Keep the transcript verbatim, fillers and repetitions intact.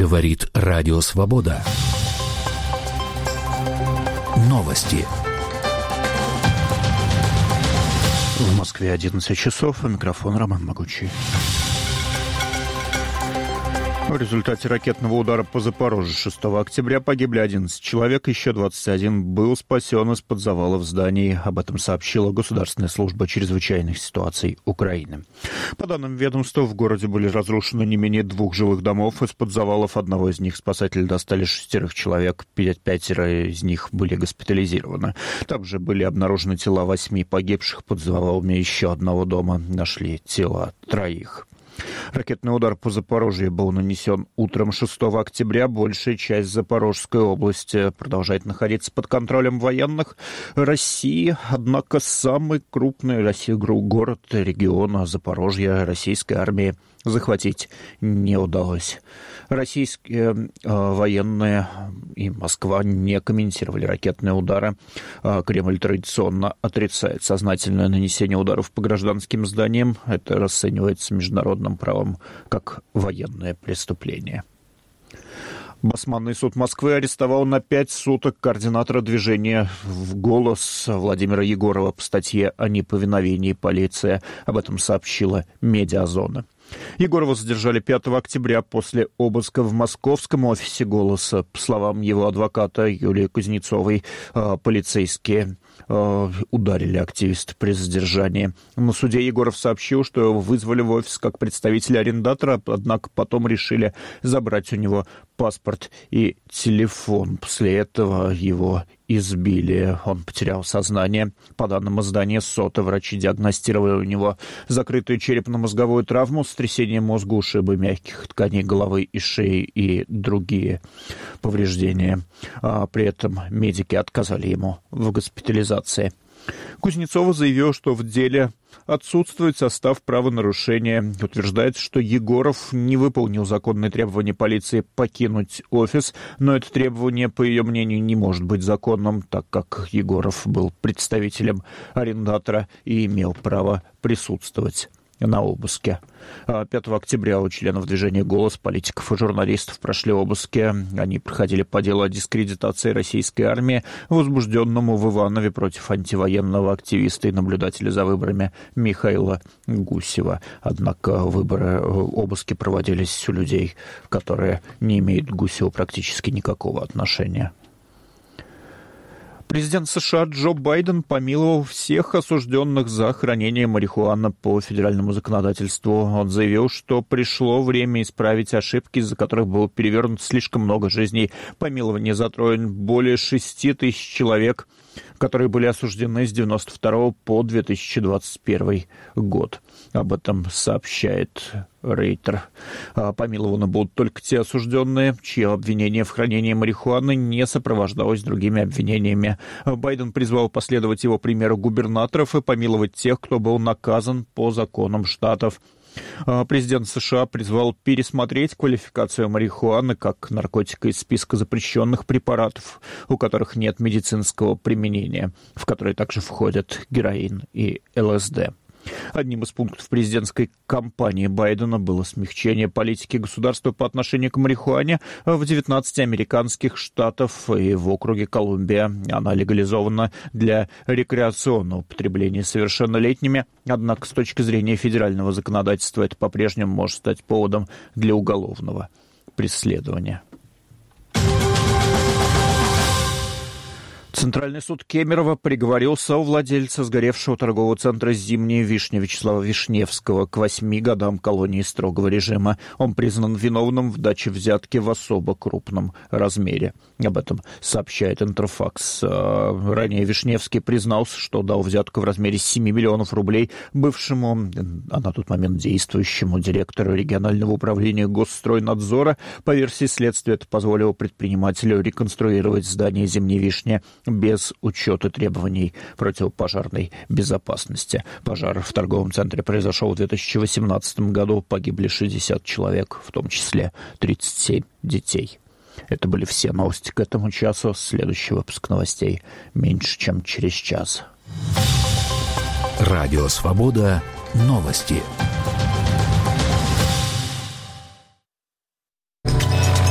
Говорит Радио Свобода. Новости. В Москве одиннадцать часов. Микрофон Роман Могучий. В результате ракетного удара по Запорожью шестого октября погибли одиннадцать человек, еще двадцать один был спасен из-под завалов зданий. Об этом сообщила Государственная служба чрезвычайных ситуаций Украины. По данным ведомства, в городе были разрушены не менее двух жилых домов. Из-под завалов одного из них спасатели достали шестерых человек, пятеро из них были госпитализированы. Также были обнаружены тела восьми погибших. Под завалами еще одного дома нашли тела троих. Ракетный удар по Запорожью был нанесен утром шестого октября. Большая часть Запорожской области продолжает находиться под контролем военных России. Однако самый крупный Россия, город региона Запорожья российской армии захватить не удалось. Российские э, военные и Москва не комментировали ракетные удары. Э, Кремль традиционно отрицает сознательное нанесение ударов по гражданским зданиям. Это расценивается международным правом как военное преступление. Басманный суд Москвы арестовал на пять суток координатора движения «В голос» Владимира Егорова по статье о неповиновении полиции. Об этом сообщила «Медиазона». Егорова задержали пятого октября после обыска в московском офисе «Голоса». По словам его адвоката Юлии Кузнецовой, полицейские ударили активиста при задержании. На суде Егоров сообщил, что его вызвали в офис как представителя арендатора, однако потом решили забрать у него паспорт и телефон. После этого его избили. Он потерял сознание. По данным издания «Сота», врачи диагностировали у него закрытую черепно-мозговую травму, сотрясение мозга, ушибы мягких тканей головы и шеи и другие повреждения. А при этом медики отказали ему в госпитализации. Кузнецова заявила, что в деле отсутствует состав правонарушения. Утверждается, что Егоров не выполнил законные требования полиции покинуть офис, но это требование, по ее мнению, не может быть законным, так как Егоров был представителем арендатора и имел право присутствовать на обыске. пятого октября у членов движения «Голос», политиков и журналистов прошли обыски. Они проходили по делу о дискредитации российской армии, возбужденному в Иванове против антивоенного активиста и наблюдателя за выборами Михаила Гусева. Однако выборы, обыски проводились у людей, которые не имеют к Гусеву практически никакого отношения. Президент США Джо Байден помиловал всех осужденных за хранение марихуаны по федеральному законодательству. Он заявил, что пришло время исправить ошибки, из-за которых было перевернуто слишком много жизней. Помилование затронет более шести тысяч человек, которые были осуждены с девяносто второго по две тысячи двадцать первый год. Об этом сообщает Рейтер. Помилованы будут только те осужденные, чье обвинение в хранении марихуаны не сопровождалось другими обвинениями. Байден призвал последовать его примеру губернаторов и помиловать тех, кто был наказан по законам штатов. Президент США призвал пересмотреть квалификацию марихуаны как наркотика из списка запрещенных препаратов, у которых нет медицинского применения, в которые также входят героин и ЛСД. Одним из пунктов президентской кампании Байдена было смягчение политики государства по отношению к марихуане в девятнадцати американских штатах и в округе Колумбия. Она легализована для рекреационного потребления совершеннолетними, однако с точки зрения федерального законодательства это по-прежнему может стать поводом для уголовного преследования. Центральный суд Кемерово приговорил совладельца сгоревшего торгового центра «Зимняя вишня» Вячеслава Вишневского к восьми годам колонии строгого режима. Он признан виновным в даче взятки в особо крупном размере. Об этом сообщает Интерфакс. Ранее Вишневский признался, что дал взятку в размере семи миллионов рублей бывшему, а на тот момент действующему директору регионального управления Госстройнадзора. По версии следствия, это позволило предпринимателю реконструировать здание «Зимней вишни» без учета требований противопожарной безопасности. Пожар в торговом центре произошел в две тысячи восемнадцатом году. Погибли шестьдесят человек, в том числе тридцать семь детей. Это были все новости к этому часу. Следующий выпуск новостей меньше, чем через час. Радио «Свобода». Новости.